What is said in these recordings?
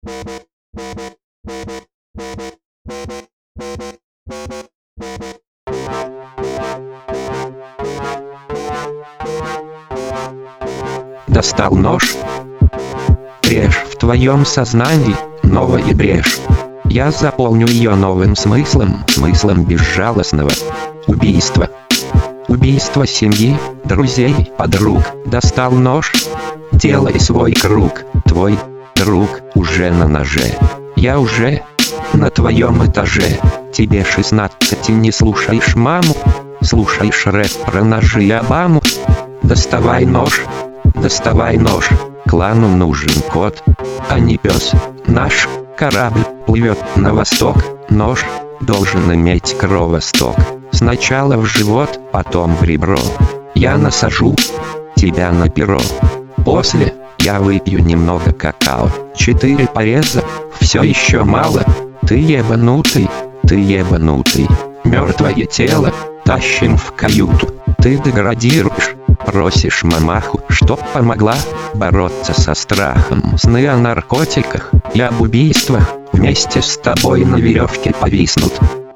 Достал нож. Брешь в твоем сознании, новая брешь. Я заполню ее новым смыслом безжалостного убийства. Убийство семьи, друзей, подруг. Достал нож. Делай свой круг. Твой друг уже на ноже. Я уже на твоем этаже. Тебе 16, не слушаешь маму. Слушаешь рэп про ножи и Обаму. Доставай нож. Доставай нож. Клану нужен кот, а не пес. Наш корабль плывет на восток. Нож должен иметь кровосток. Сначала в живот, потом в ребро. Я насажу тебя на перо. После я выпью немного какао. 4 пореза, все еще мало. Ты ебанутый, ты ебанутый. Мертвое тело тащим в каюту. Ты деградируешь, просишь мамаху, чтоб помогла бороться со страхом. Сны о наркотиках и об убийствах вместе с тобой на веревке повиснут.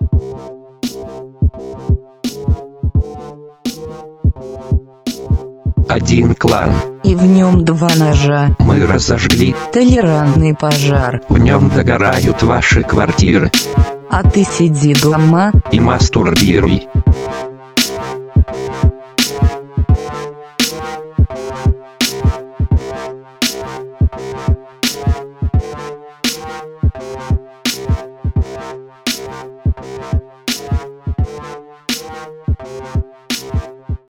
Один клан, и в нем 2 ножа. Мы разожгли толерантный пожар. В нем догорают ваши квартиры. А ты сиди дома и мастурбируй.